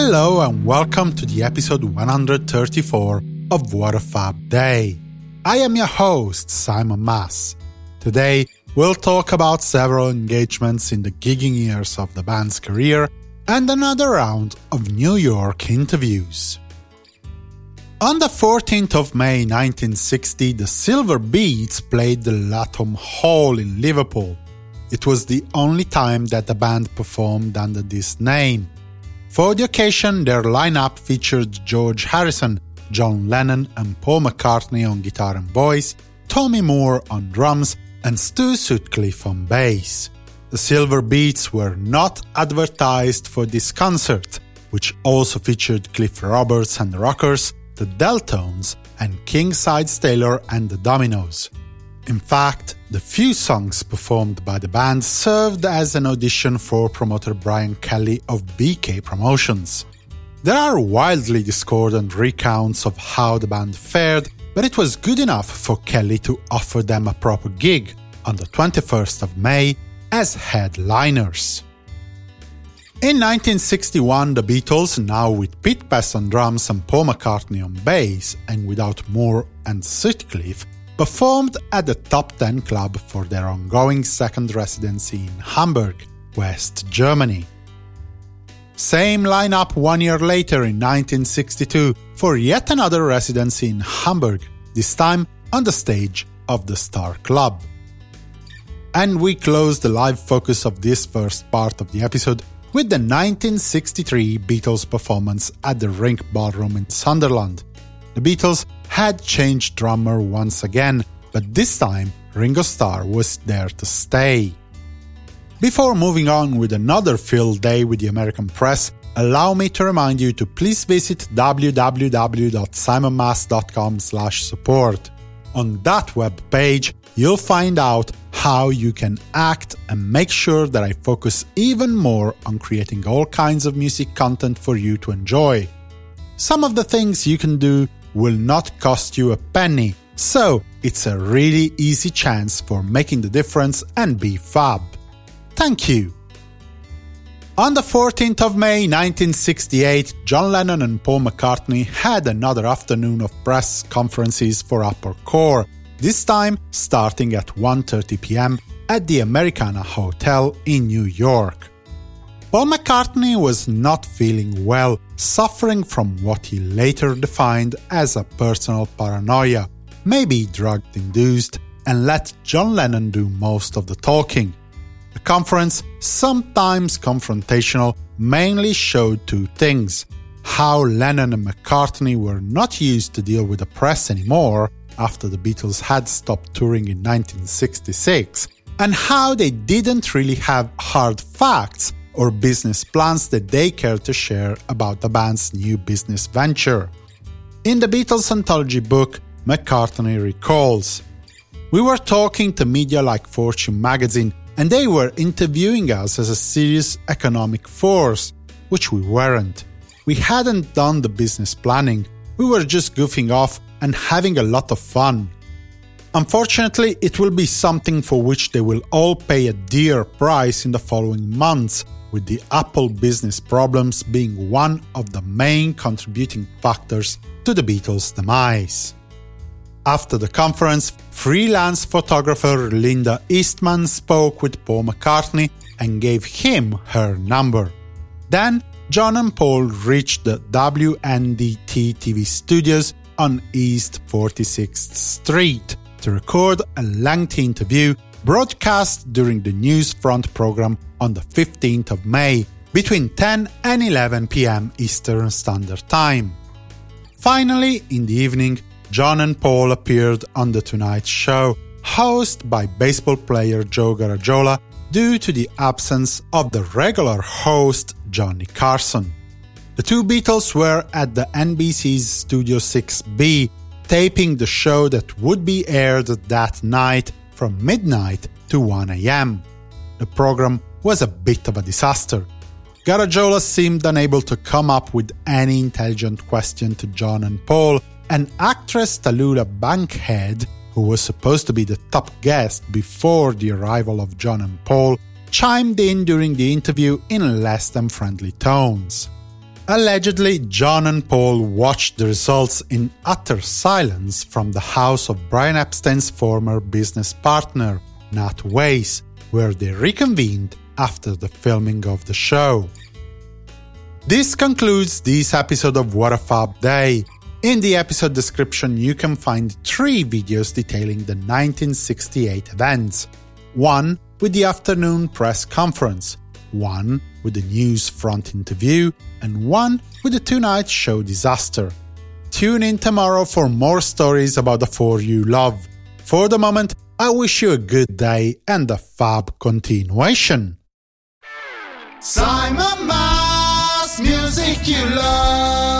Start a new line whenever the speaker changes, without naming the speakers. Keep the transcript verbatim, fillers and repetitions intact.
Hello and welcome to the episode one hundred thirty-four of What a Fab Day. I am your host, Simon Mas. Today, we'll talk about several engagements in the gigging years of the band's career and another round of New York interviews. On the fourteenth of May nineteen sixty, the Silver Beats played the Lathom Hall in Liverpool. It was the only time that the band performed under this name. For the occasion, their lineup featured George Harrison, John Lennon and Paul McCartney on guitar and voice, Tommy Moore on drums, and Stu Sutcliffe on bass. The Silver Beats were not advertised for this concert, which also featured Cliff Roberts and the Rockers, the Deltones, and King Sides Taylor and the Dominoes. In fact, the few songs performed by the band served as an audition for promoter Brian Kelly of B K Promotions. There are wildly discordant recounts of how the band fared, but it was good enough for Kelly to offer them a proper gig on the twenty-first of May as headliners. In nineteen sixty-one, the Beatles, now with Pete Best on drums and Paul McCartney on bass, and without Moore and Sutcliffe, performed at the Top Ten Club for their ongoing second residency in Hamburg, West Germany. Same lineup one year later in nineteen sixty-two for yet another residency in Hamburg, this time on the stage of the Star Club. And we close the live focus of this first part of the episode with the nineteen sixty-three Beatles performance at the Rink Ballroom in Sunderland. The Beatles had changed drummer once again, but this time Ringo Starr was there to stay. Before moving on with another field day with the American press, allow me to remind you to please visit w w w dot simon mas dot com slash support. On that web page, you'll find out how you can act and make sure that I focus even more on creating all kinds of music content for you to enjoy. Some of the things you can do will not cost you a penny, so it's a really easy chance for making the difference and be fab. Thank you! On the fourteenth of May nineteen sixty-eight, John Lennon and Paul McCartney had another afternoon of press conferences for Upper Core, this time starting at one thirty p.m. at the Americana Hotel in New York. Paul McCartney was not feeling well, suffering from what he later defined as a personal paranoia, maybe drug-induced, and let John Lennon do most of the talking. The conference, sometimes confrontational, mainly showed two things: how Lennon and McCartney were not used to deal with the press anymore after the Beatles had stopped touring in nineteen sixty-six, and how they didn't really have hard facts or business plans that they cared to share about the band's new business venture. In the Beatles anthology book, McCartney recalls, "We were talking to media like Fortune magazine, and they were interviewing us as a serious economic force, which we weren't. We hadn't done the business planning, we were just goofing off and having a lot of fun. Unfortunately, it will be something for which they will all pay a dear price in the following months, with the Apple business problems being one of the main contributing factors to the Beatles' demise." After the conference, freelance photographer Linda Eastman spoke with Paul McCartney and gave him her number. Then, John and Paul reached the W N D T T V studios on East forty-sixth Street to record a lengthy interview broadcast during the Newsfront program on the fifteenth of May, between ten and eleven p.m. Eastern Standard Time. Finally, in the evening, John and Paul appeared on The Tonight Show, hosted by baseball player Joe Garagiola, due to the absence of the regular host Johnny Carson. The two Beatles were at the N B C's Studio six B, taping the show that would be aired that night from midnight to one a.m. The program was a bit of a disaster. Garagiola seemed unable to come up with any intelligent question to John and Paul, and actress Tallulah Bankhead, who was supposed to be the top guest before the arrival of John and Paul, chimed in during the interview in less than friendly tones. Allegedly, John and Paul watched the results in utter silence from the house of Brian Epstein's former business partner, Nat Weiss, where they reconvened after the filming of the show. This concludes this episode of What a Fab Day. In the episode description you can find three videos detailing the nineteen sixty-eight events. One with the afternoon press conference, one with the news front interview, and one with the two-night show disaster. Tune in tomorrow for more stories about the four you love. For the moment, I wish you a good day and a fab continuation.
Simon Mas, music you love.